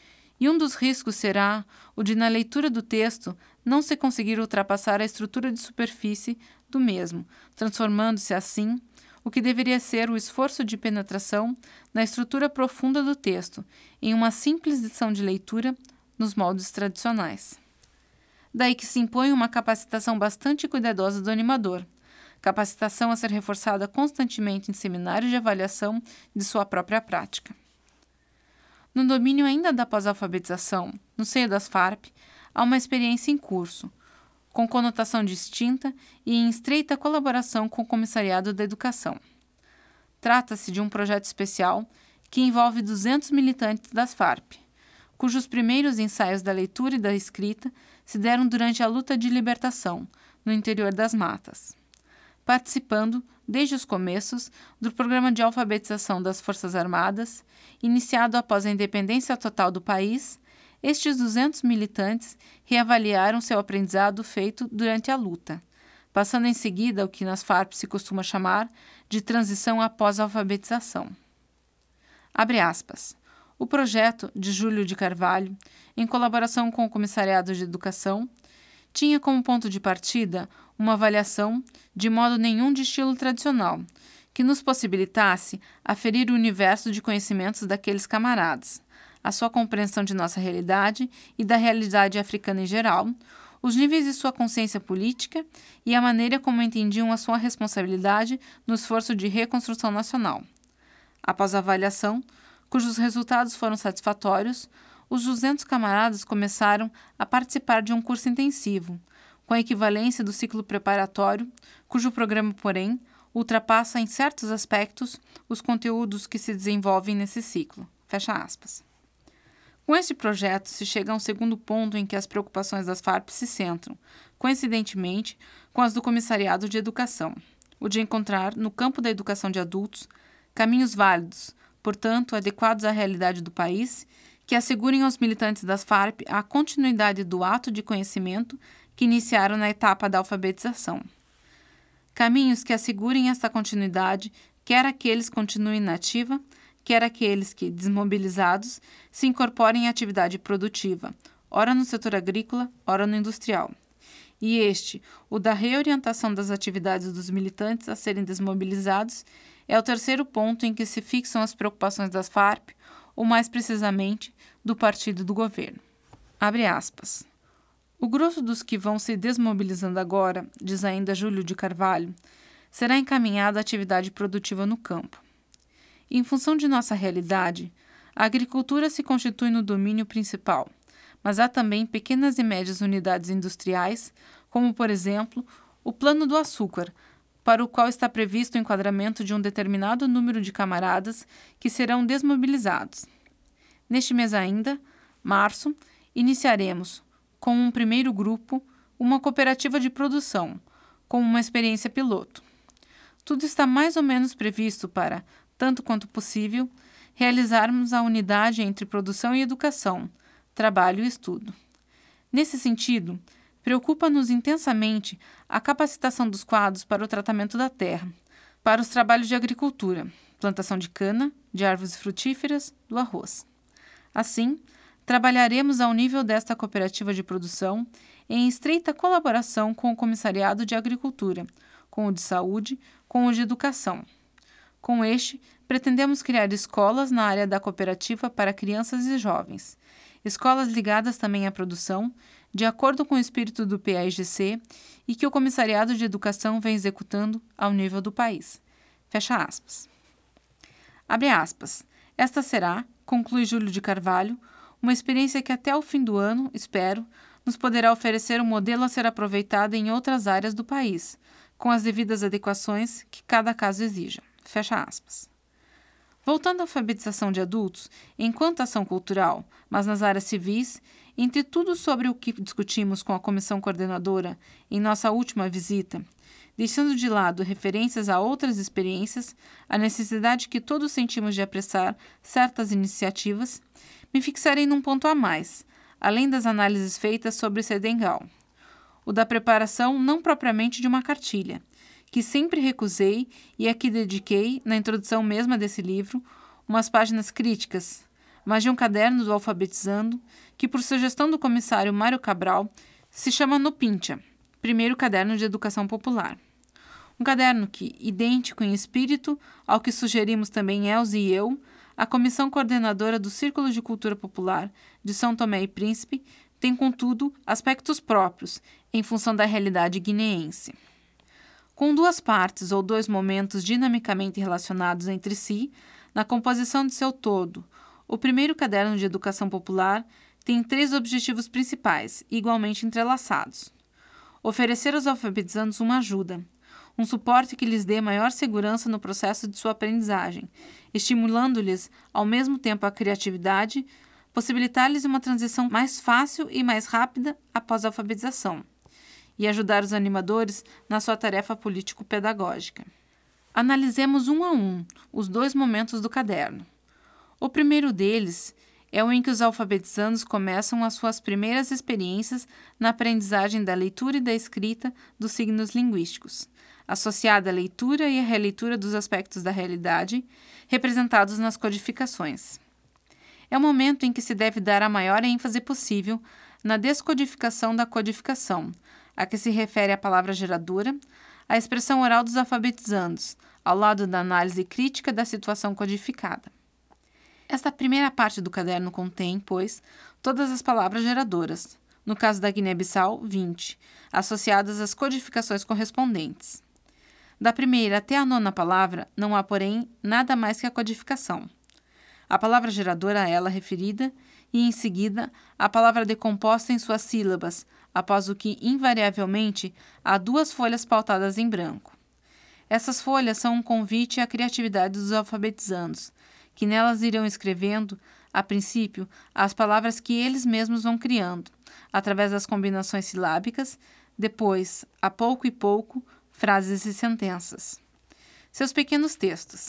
E um dos riscos será o de, na leitura do texto, não se conseguir ultrapassar a estrutura de superfície do mesmo, transformando-se assim o que deveria ser o esforço de penetração na estrutura profunda do texto, em uma simples lição de leitura nos moldes tradicionais. Daí que se impõe uma capacitação bastante cuidadosa do animador, capacitação a ser reforçada constantemente em seminários de avaliação de sua própria prática. No domínio ainda da pós-alfabetização, no seio das FARP, há uma experiência em curso, com conotação distinta e em estreita colaboração com o Comissariado da Educação. Trata-se de um projeto especial que envolve 200 militantes das FARP, cujos primeiros ensaios da leitura e da escrita se deram durante a luta de libertação, no interior das matas. Participando, desde os começos, do programa de alfabetização das Forças Armadas, iniciado após a independência total do país, estes 200 militantes reavaliaram seu aprendizado feito durante a luta, passando em seguida ao que nas FARP se costuma chamar de transição após a alfabetização. Abre aspas. O projeto, de Júlio de Carvalho, em colaboração com o Comissariado de Educação, tinha como ponto de partida uma avaliação, de modo nenhum de estilo tradicional, que nos possibilitasse aferir o universo de conhecimentos daqueles camaradas, a sua compreensão de nossa realidade e da realidade africana em geral, os níveis de sua consciência política e a maneira como entendiam a sua responsabilidade no esforço de reconstrução nacional. Após a avaliação, cujos resultados foram satisfatórios, os 200 camaradas começaram a participar de um curso intensivo, com a equivalência do ciclo preparatório, cujo programa, porém, ultrapassa em certos aspectos os conteúdos que se desenvolvem nesse ciclo. Fecha aspas. Com este projeto, se chega a um segundo ponto em que as preocupações das FARP se centram, coincidentemente, com as do Comissariado de Educação, o de encontrar, no campo da educação de adultos, caminhos válidos, portanto, adequados à realidade do país, que assegurem aos militantes das FARP a continuidade do ato de conhecimento que iniciaram na etapa da alfabetização. Caminhos que assegurem esta continuidade, quer aqueles continuem na ativa, quer aqueles que, desmobilizados, se incorporem à atividade produtiva, ora no setor agrícola, ora no industrial. e este, o da reorientação das atividades dos militantes a serem desmobilizados, é o terceiro ponto em que se fixam as preocupações das Farp, ou mais precisamente, do partido do governo. Abre aspas. O grosso dos que vão se desmobilizando agora, diz ainda Júlio de Carvalho, será encaminhado à atividade produtiva no campo. Em função de nossa realidade, a agricultura se constitui no domínio principal, mas há também pequenas e médias unidades industriais, como, por exemplo, o Plano do Açúcar, para o qual está previsto o enquadramento de um determinado número de camaradas que serão desmobilizados. Neste mês ainda, março, iniciaremos, com um primeiro grupo, uma cooperativa de produção, com uma experiência piloto. Tudo está mais ou menos previsto para, tanto quanto possível, realizarmos a unidade entre produção e educação, trabalho e estudo. Nesse sentido, preocupa-nos intensamente a capacitação dos quadros para o tratamento da terra, para os trabalhos de agricultura, plantação de cana, de árvores frutíferas, do arroz. Assim, trabalharemos ao nível desta cooperativa de produção em estreita colaboração com o Comissariado de Agricultura, com o de Saúde, com o de Educação. Com este, pretendemos criar escolas na área da cooperativa para crianças e jovens, escolas ligadas também à produção, de acordo com o espírito do PAIGC e que o Comissariado de Educação vem executando ao nível do país. Fecha aspas. Abre aspas. Esta será, conclui Júlio de Carvalho, uma experiência que até o fim do ano, espero, nos poderá oferecer um modelo a ser aproveitado em outras áreas do país, com as devidas adequações que cada caso exija. Fecha aspas. Voltando à alfabetização de adultos, enquanto ação cultural, mas nas áreas civis, entre tudo sobre o que discutimos com a comissão coordenadora em nossa última visita, deixando de lado referências a outras experiências, a necessidade que todos sentimos de apressar certas iniciativas, me fixarei num ponto a mais, além das análises feitas sobre Sedengal, o da preparação não propriamente de uma cartilha, que sempre recusei e a que dediquei, na introdução mesma desse livro, umas páginas críticas, mas de um caderno do Alfabetizando, que, por sugestão do comissário Mário Cabral, se chama Nopincha, primeiro caderno de educação popular. Um caderno que, idêntico em espírito ao que sugerimos também Elze e eu, a comissão coordenadora do Círculo de Cultura Popular de São Tomé e Príncipe, tem, contudo, aspectos próprios, em função da realidade guineense. Com duas partes ou dois momentos dinamicamente relacionados entre si, na composição de seu todo, o primeiro caderno de educação popular tem 3 objetivos principais, igualmente entrelaçados. Oferecer aos alfabetizandos uma ajuda, um suporte que lhes dê maior segurança no processo de sua aprendizagem, estimulando-lhes, ao mesmo tempo, a criatividade, possibilitar-lhes uma transição mais fácil e mais rápida após a alfabetização, e ajudar os animadores na sua tarefa político-pedagógica. Analisemos um a um os 2 momentos do caderno. O primeiro deles é o em que os alfabetizandos começam as suas primeiras experiências na aprendizagem da leitura e da escrita dos signos linguísticos, associada à leitura e à releitura dos aspectos da realidade representados nas codificações. É o momento em que se deve dar a maior ênfase possível na descodificação da codificação, a que se refere a palavra geradora, a expressão oral dos alfabetizandos, ao lado da análise crítica da situação codificada. Esta primeira parte do caderno contém, pois, todas as palavras geradoras, no caso da Guiné-Bissau, 20, associadas às codificações correspondentes. Da primeira até a 9ª palavra, não há, porém, nada mais que a codificação. A palavra geradora a ela referida e, em seguida, a palavra decomposta em suas sílabas, após o que, invariavelmente, há 2 folhas pautadas em branco. Essas folhas são um convite à criatividade dos alfabetizandos, que nelas irão escrevendo, a princípio, as palavras que eles mesmos vão criando, através das combinações silábicas, depois, a pouco e pouco, frases e sentenças. Seus pequenos textos.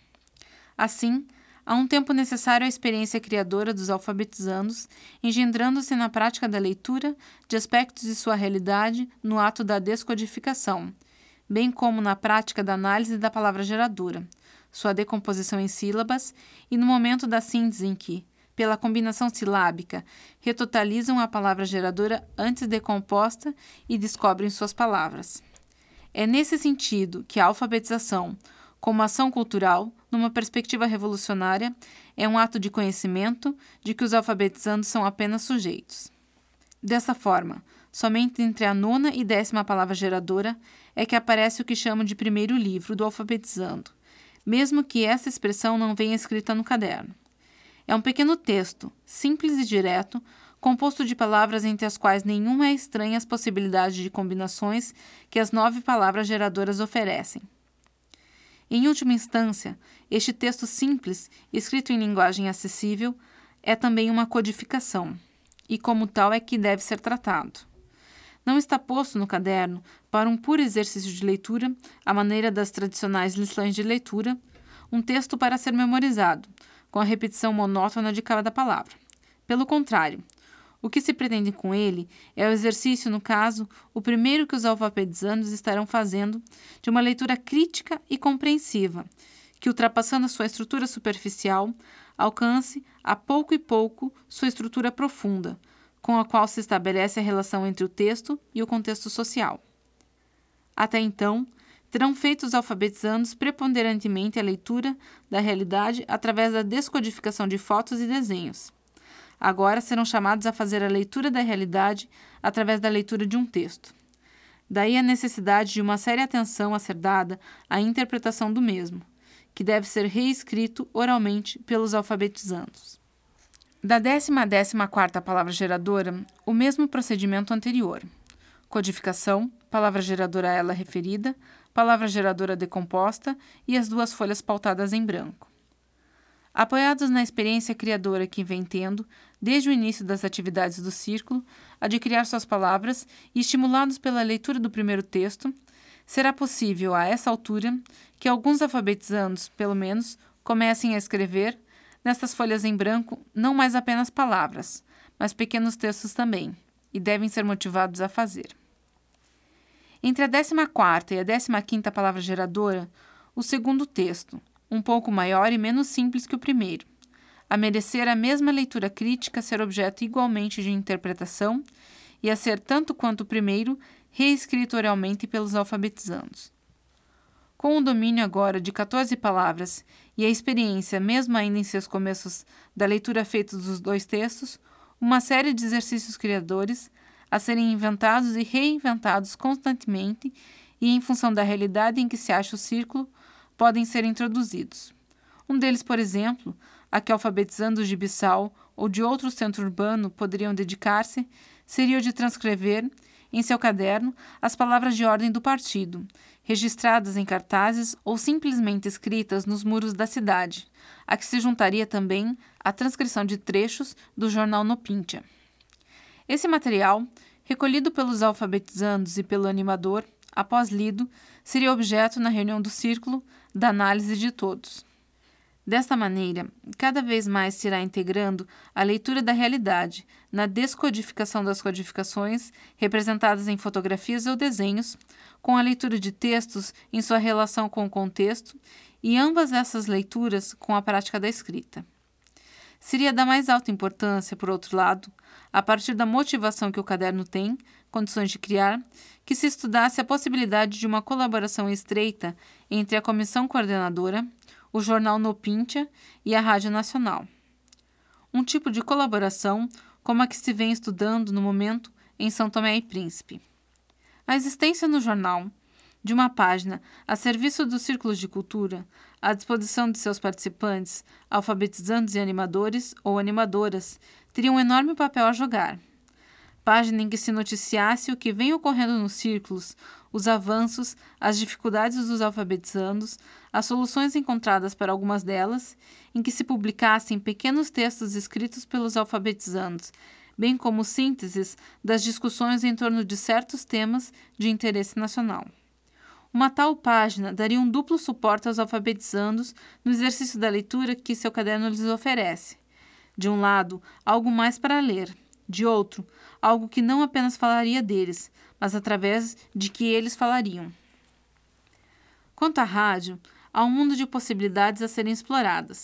Assim, há um tempo necessário à experiência criadora dos alfabetizandos, engendrando-se na prática da leitura de aspectos de sua realidade no ato da descodificação, bem como na prática da análise da palavra geradora, sua decomposição em sílabas e no momento da síntese em que, pela combinação silábica, retotalizam a palavra geradora antes decomposta e descobrem suas palavras. É nesse sentido que a alfabetização, como ação cultural, numa perspectiva revolucionária, é um ato de conhecimento de que os alfabetizandos são apenas sujeitos. Dessa forma, somente entre a 9ª e 10ª palavra geradora é que aparece o que chamam de primeiro livro do alfabetizando, mesmo que essa expressão não venha escrita no caderno. É um pequeno texto, simples e direto, composto de palavras entre as quais nenhuma é estranha às possibilidades de combinações que as 9 palavras geradoras oferecem. Em última instância, este texto simples, escrito em linguagem acessível, é também uma codificação, e como tal é que deve ser tratado. Não está posto no caderno para um puro exercício de leitura, à maneira das tradicionais lições de leitura, um texto para ser memorizado, com a repetição monótona de cada palavra. Pelo contrário, o que se pretende com ele é o exercício, no caso, o primeiro que os alfabetizandos estarão fazendo, de uma leitura crítica e compreensiva, que, ultrapassando a sua estrutura superficial, alcance, a pouco e pouco, sua estrutura profunda, com a qual se estabelece a relação entre o texto e o contexto social. Até então, terão feito os alfabetizandos preponderantemente a leitura da realidade através da descodificação de fotos e desenhos. Agora serão chamados a fazer a leitura da realidade através da leitura de um texto. Daí a necessidade de uma séria atenção a ser dada à interpretação do mesmo, que deve ser reescrito oralmente pelos alfabetizandos. Da 10ª à 14ª palavra geradora, o mesmo procedimento anterior. Codificação, palavra geradora a ela referida, palavra geradora decomposta e as 2 folhas pautadas em branco. Apoiados na experiência criadora que vem tendo, desde o início das atividades do círculo, a de criar suas palavras e estimulados pela leitura do primeiro texto, será possível, a essa altura, que alguns alfabetizandos, pelo menos, comecem a escrever, nestas folhas em branco, não mais apenas palavras, mas pequenos textos também, e devem ser motivados a fazer. Entre a 14ª e a 15ª palavra geradora, o segundo texto, um pouco maior e menos simples que o primeiro, a merecer a mesma leitura crítica, ser objeto igualmente de interpretação e a ser, tanto quanto o primeiro, reescrito oralmente pelos alfabetizandos. Com o domínio agora de 14 palavras e a experiência, mesmo ainda em seus começos, da leitura feita dos 2 textos, uma série de exercícios criadores a serem inventados e reinventados constantemente e em função da realidade em que se acha o círculo, podem ser introduzidos. Um deles, por exemplo, a que alfabetizandos de Bissau ou de outro centro urbano poderiam dedicar-se, seria o de transcrever, em seu caderno, as palavras de ordem do partido, registradas em cartazes ou simplesmente escritas nos muros da cidade, a que se juntaria também a transcrição de trechos do jornal Nopintia. Esse material, recolhido pelos alfabetizandos e pelo animador, após lido, seria objeto na reunião do círculo da análise de todos. Desta maneira, cada vez mais se irá integrando a leitura da realidade na descodificação das codificações, representadas em fotografias ou desenhos, com a leitura de textos em sua relação com o contexto e ambas essas leituras com a prática da escrita. Seria da mais alta importância, por outro lado, a partir da motivação que o caderno tem, condições de criar, que se estudasse a possibilidade de uma colaboração estreita entre a comissão coordenadora, o jornal Nopintia e a Rádio Nacional. Um tipo de colaboração como a que se vem estudando no momento em São Tomé e Príncipe. A existência no jornal de uma página a serviço dos círculos de cultura, à disposição de seus participantes, alfabetizandos e animadores ou animadoras, teria um enorme papel a jogar. Página em que se noticiasse o que vem ocorrendo nos círculos, os avanços, as dificuldades dos alfabetizandos, as soluções encontradas para algumas delas, em que se publicassem pequenos textos escritos pelos alfabetizandos, bem como sínteses das discussões em torno de certos temas de interesse nacional. Uma tal página daria um duplo suporte aos alfabetizandos no exercício da leitura que seu caderno lhes oferece. De um lado, algo mais para ler. De outro, algo que não apenas falaria deles, mas através de que eles falariam. Quanto à rádio, há um mundo de possibilidades a serem exploradas.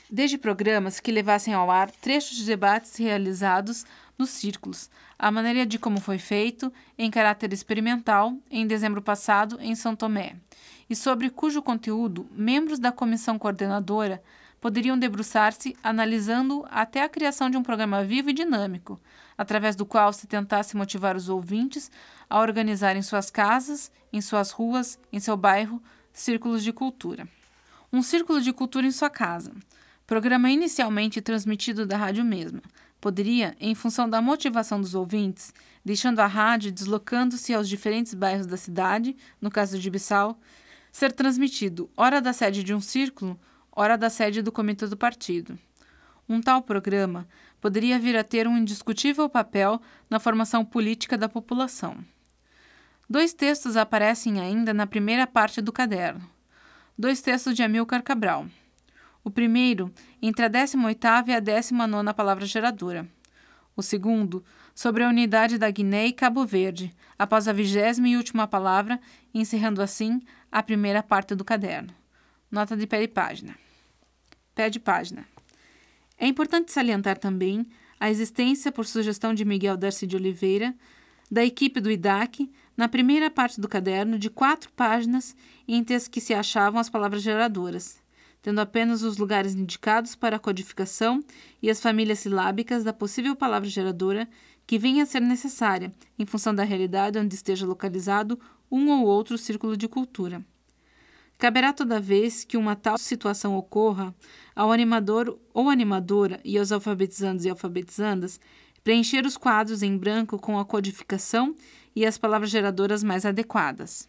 desde programas que levassem ao ar trechos de debates realizados nos círculos, a maneira de como foi feito, em caráter experimental, em dezembro passado, em São Tomé, e sobre cujo conteúdo membros da comissão coordenadora poderiam debruçar-se analisando até a criação de um programa vivo e dinâmico, através do qual se tentasse motivar os ouvintes a organizar em suas casas, em suas ruas, em seu bairro, círculos de cultura. Um círculo de cultura em sua casa. Programa inicialmente transmitido da rádio mesma. Poderia, em função da motivação dos ouvintes, deixando a rádio e deslocando-se aos diferentes bairros da cidade, no caso de Ibiçal, ser transmitido ora da sede de um círculo, ora da sede do comitê do partido. Um tal programa poderia vir a ter um indiscutível papel na formação política da população. 2 textos aparecem ainda na primeira parte do caderno. 2 textos de Amílcar Cabral. O primeiro, entre a 18ª e a 19ª palavra geradora. O segundo, sobre a unidade da Guiné e Cabo Verde, após a 20ª e última palavra, encerrando assim a primeira parte do caderno. Nota de pé de página. Pé de página. É importante salientar também a existência, por sugestão de Miguel Darcy de Oliveira, da equipe do IDAC, na primeira parte do caderno, de 4 páginas entre as que se achavam as palavras geradoras, tendo apenas os lugares indicados para a codificação e as famílias silábicas da possível palavra geradora que venha a ser necessária, em função da realidade onde esteja localizado um ou outro círculo de cultura. Caberá toda vez que uma tal situação ocorra ao animador ou animadora e aos alfabetizandos e alfabetizandas preencher os quadros em branco com a codificação e as palavras geradoras mais adequadas.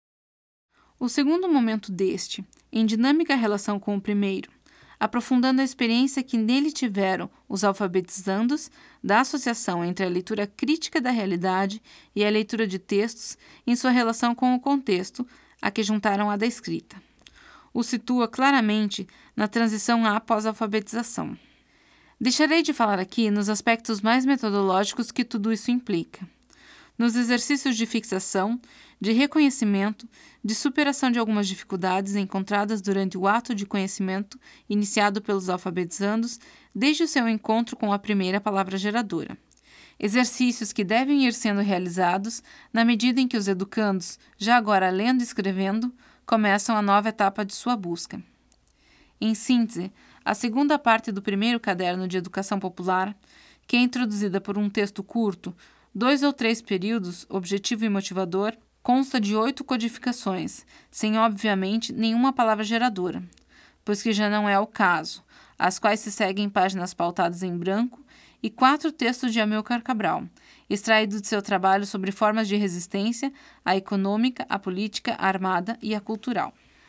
O segundo momento deste, em dinâmica relação com o primeiro, aprofundando a experiência que nele tiveram os alfabetizandos da associação entre a leitura crítica da realidade e a leitura de textos em sua relação com o contexto, a que juntaram a da escrita. O situa claramente na transição à pós-alfabetização. Deixarei de falar aqui nos aspectos mais metodológicos que tudo isso implica. Nos exercícios de fixação, de reconhecimento, de superação de algumas dificuldades encontradas durante o ato de conhecimento iniciado pelos alfabetizandos desde o seu encontro com a primeira palavra geradora. Exercícios que devem ir sendo realizados na medida em que os educandos, já agora lendo e escrevendo, começam a nova etapa de sua busca. Em síntese, a segunda parte do primeiro caderno de Educação Popular, que é introduzida por um texto curto, 2 ou 3 períodos, objetivo e motivador, consta de 8 codificações, sem, obviamente, nenhuma palavra geradora, pois que já não é o caso, as quais se seguem páginas pautadas em branco, e 4 textos de Amílcar Cabral, extraídos de seu trabalho sobre formas de resistência, a econômica, a política, a armada e a cultural.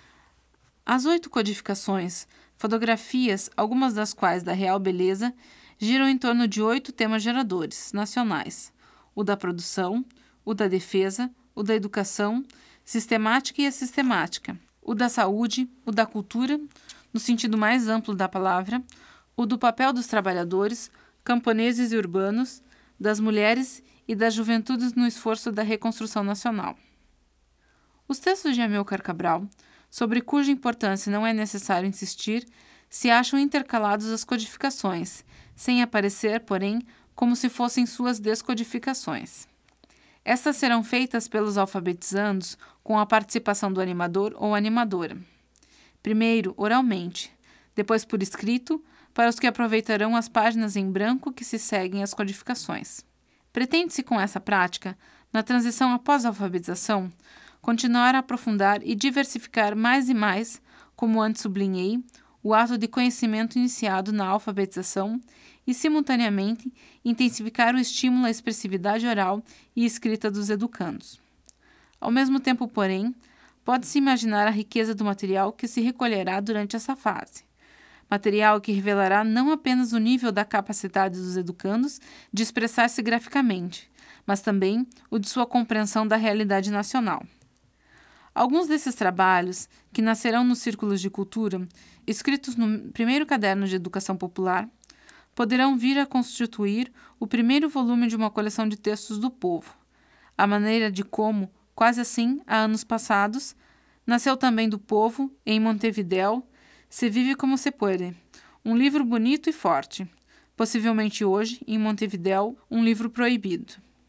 As 8 codificações, fotografias, algumas das quais da real beleza, giram em torno de 8 temas geradores nacionais: o da produção, o da defesa, o da educação, sistemática e assistemática, o da saúde, o da cultura, no sentido mais amplo da palavra, o do papel dos trabalhadores, camponeses e urbanos, das mulheres e das juventudes no esforço da reconstrução nacional. Os textos de Amílcar Cabral, sobre cuja importância não é necessário insistir, se acham intercalados às codificações, sem aparecer, porém, como se fossem suas descodificações. Estas serão feitas pelos alfabetizandos com a participação do animador ou animadora. Primeiro, oralmente, depois por escrito, para os que aproveitarão as páginas em branco que se seguem às codificações. Pretende-se com essa prática, na transição após a alfabetização, continuar a aprofundar e diversificar mais e mais, como antes sublinhei, o ato de conhecimento iniciado na alfabetização e, simultaneamente, intensificar o estímulo à expressividade oral e escrita dos educandos. Ao mesmo tempo, porém, pode-se imaginar a riqueza do material que se recolherá durante essa fase. Material que revelará não apenas o nível da capacidade dos educandos de expressar-se graficamente, mas também o de sua compreensão da realidade nacional. Alguns desses trabalhos, que nascerão nos círculos de cultura, escritos no primeiro caderno de Educação Popular, poderão vir a constituir o primeiro volume de uma coleção de textos do povo, à maneira de como, quase assim, há anos passados, nasceu também do povo, em Montevidéu, Se Vive Como Se Puede, Um livro bonito e forte. Possivelmente hoje, em Montevidéu, um livro proibido.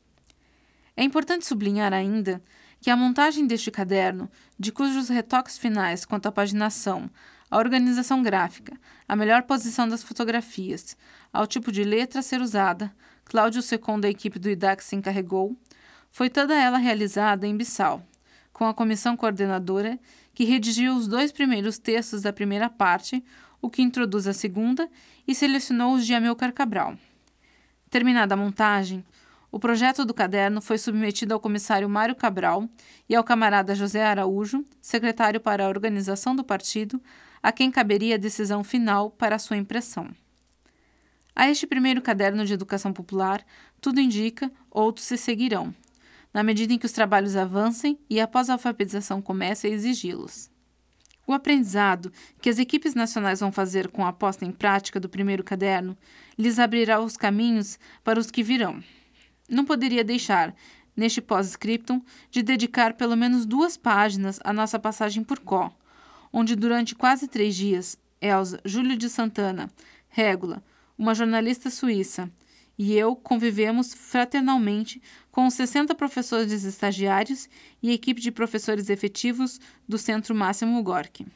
É importante sublinhar ainda que a montagem deste caderno, de cujos retoques finais quanto à paginação, a organização gráfica, a melhor posição das fotografias, ao tipo de letra a ser usada, Cláudio II da equipe do IDAC se encarregou, foi toda ela realizada em Bissau, com a comissão coordenadora que redigiu os 2 primeiros textos da primeira parte, o que introduz a segunda, e selecionou os de Amilcar Cabral. Terminada a montagem, o projeto do caderno foi submetido ao comissário Mário Cabral e ao camarada José Araújo, secretário para a organização do partido, a quem caberia a decisão final para a sua impressão. A este primeiro caderno de educação popular, tudo indica, outros se seguirão, na medida em que os trabalhos avancem e a pós-alfabetização comece a exigi-los. O aprendizado que as equipes nacionais vão fazer com a posta em prática do primeiro caderno lhes abrirá os caminhos para os que virão. Não poderia deixar, neste pós-scriptum, de dedicar pelo menos 2 páginas à nossa passagem por Có, onde durante quase 3 dias, Elza, Júlio de Santana, Régula, uma jornalista suíça, e eu convivemos fraternalmente com os 60 professores estagiários e equipe de professores efetivos do Centro Máximo Gorki.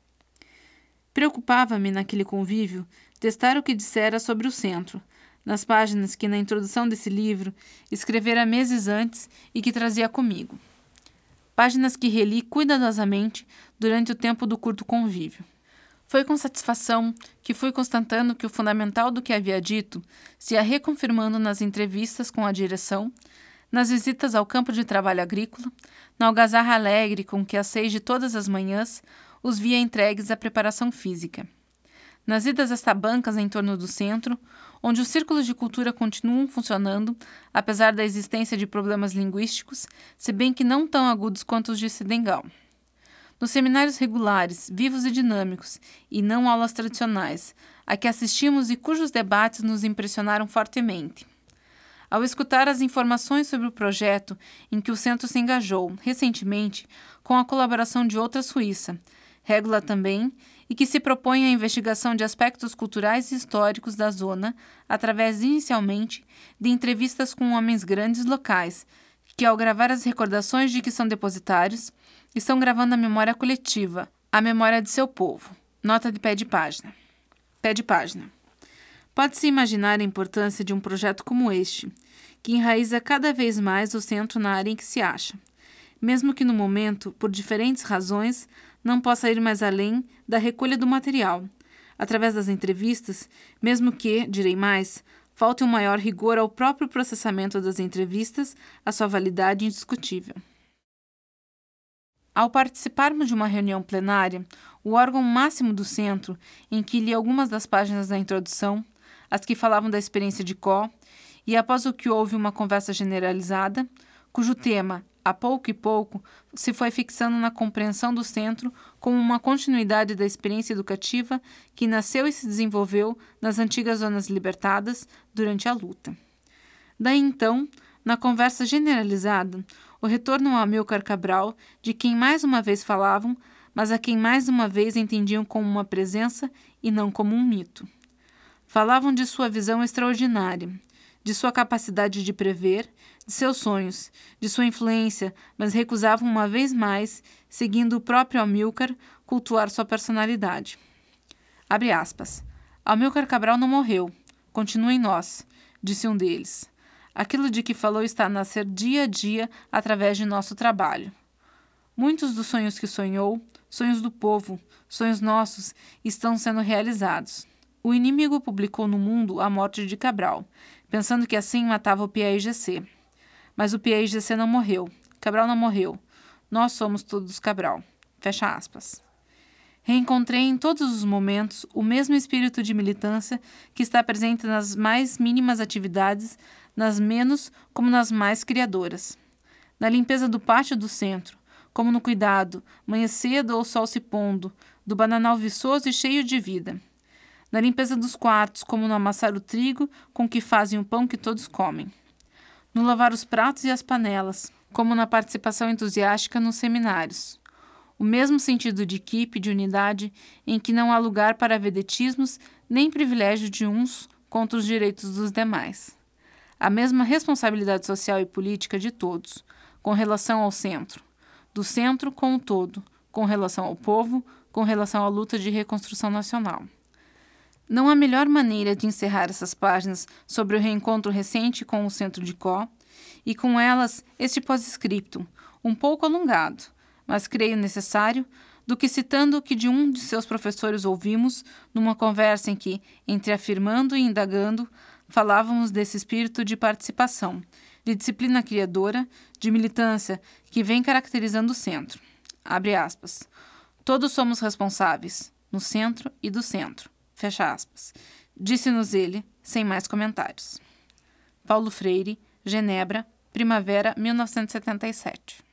Preocupava-me, naquele convívio, testar o que dissera sobre o centro, nas páginas que, na introdução desse livro, escrevera meses antes e que trazia comigo. Páginas que reli cuidadosamente durante o tempo do curto convívio. Foi com satisfação que fui constatando que o fundamental do que havia dito se ia reconfirmando nas entrevistas com a direção, nas visitas ao campo de trabalho agrícola, na algazarra alegre com que às 6 de todas as manhãs os via entregues à preparação física. Nas idas às tabancas em torno do centro, onde os círculos de cultura continuam funcionando, apesar da existência de problemas linguísticos, se bem que não tão agudos quanto os de Senegal. Nos seminários regulares, vivos e dinâmicos, e não aulas tradicionais, a que assistimos e cujos debates nos impressionaram fortemente. Ao escutar as informações sobre o projeto em que o centro se engajou, recentemente, com a colaboração de outra suíça, Régula também, e que se propõe a investigação de aspectos culturais e históricos da zona, através, inicialmente, de entrevistas com homens grandes locais, que, ao gravar as recordações de que são depositários, estão gravando a memória coletiva, a memória de seu povo. Nota de pé de página. Pé de página. Pode-se imaginar a importância de um projeto como este, que enraiza cada vez mais o centro na área em que se acha, mesmo que no momento, por diferentes razões, não possa ir mais além da recolha do material, através das entrevistas, mesmo que, direi mais, falte um maior rigor ao próprio processamento das entrevistas, a sua validade indiscutível. Ao participarmos de uma reunião plenária, o órgão máximo do centro, em que li algumas das páginas da introdução, as que falavam da experiência de Có, e após o que houve uma conversa generalizada, cujo tema, a pouco e pouco, se foi fixando na compreensão do centro como uma continuidade da experiência educativa que nasceu e se desenvolveu nas antigas zonas libertadas durante a luta. Daí então, na conversa generalizada, o retorno a Amilcar Cabral, de quem mais uma vez falavam, mas a quem mais uma vez entendiam como uma presença e não como um mito. Falavam de sua visão extraordinária, de sua capacidade de prever, de seus sonhos, de sua influência, mas recusavam uma vez mais, seguindo o próprio Amilcar, cultuar sua personalidade. Abre aspas. Amilcar Cabral não morreu. Continua em nós, disse um deles. Aquilo de que falou está a nascer dia a dia através de nosso trabalho. Muitos dos sonhos que sonhou, sonhos do povo, sonhos nossos, estão sendo realizados. O inimigo publicou no mundo a morte de Cabral, pensando que assim matava o PAIGC. Mas o PAIGC não morreu. Cabral não morreu. Nós somos todos Cabral. Fecha aspas. Reencontrei em todos os momentos o mesmo espírito de militância que está presente nas mais mínimas atividades, nas menos como nas mais criadoras. Na limpeza do pátio do centro, como no cuidado, manhã cedo ou sol se pondo, do bananal viçoso e cheio de vida. Na limpeza dos quartos, como no amassar o trigo com que fazem o pão que todos comem. No lavar os pratos e as panelas, como na participação entusiástica nos seminários. O mesmo sentido de equipe, de unidade, em que não há lugar para vedetismos nem privilégio de uns contra os direitos dos demais. A mesma responsabilidade social e política de todos, com relação ao centro, do centro com o todo, com relação ao povo, com relação à luta de reconstrução nacional. Não há melhor maneira de encerrar essas páginas sobre o reencontro recente com o Centro de Có, e com elas este pós-scriptum, um pouco alongado, mas creio necessário, do que citando o que de um de seus professores ouvimos numa conversa em que, entre afirmando e indagando, falávamos desse espírito de participação, de disciplina criadora, de militância que vem caracterizando o centro. Abre aspas. Todos somos responsáveis, no centro e do centro. Fecha aspas. Disse-nos ele, sem mais comentários. Paulo Freire, Genebra, primavera 1977.